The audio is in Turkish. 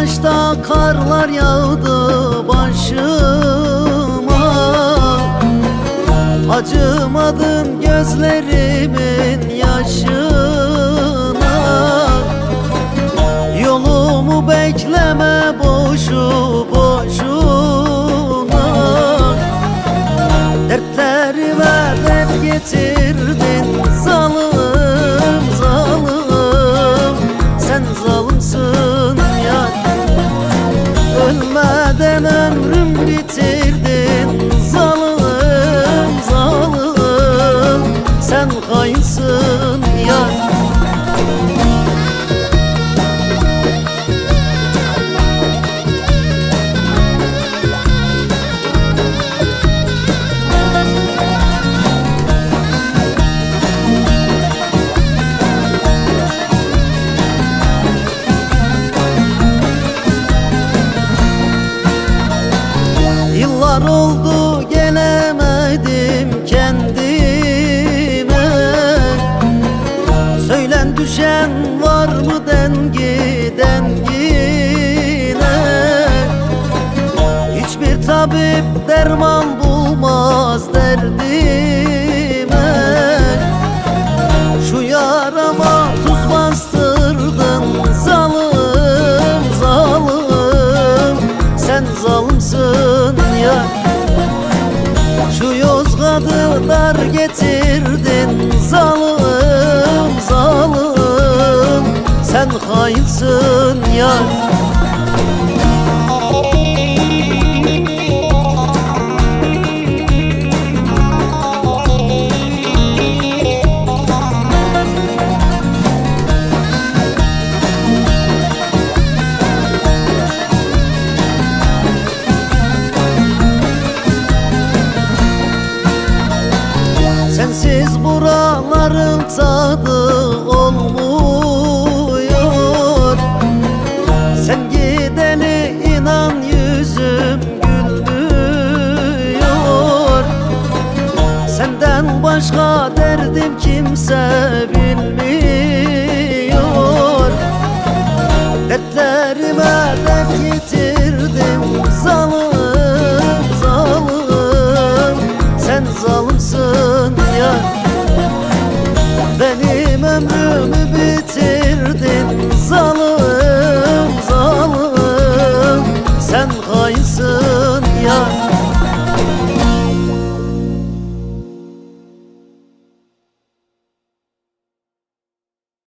yaşta karlar yağdı başıma. Acımadın gözlerimin yaşına. Yolumu bekleme boşu boşuna. Dertlerime dert getirdin zalim zalim. Sen zalimsin ya. Ölmeden ömrüm bitirdin zalim zalim. Sen kayınsın ya. Yıllar oldu gelemedim kendime. Söylen düşen var mı dengi dengine. Hiçbir tabip derman bulmaz derdime. Şu yarama tuz bastırdın zalim zalim. Sen zalimsin ya. Şu Yozgat'ı dar getirdin zalim zalim. Sen hainsin ya. Sensiz buraların tadı olmuyor. Sen gideli inan yüzüm gülmüyor. Senden başka derdim kimse bilmiyor.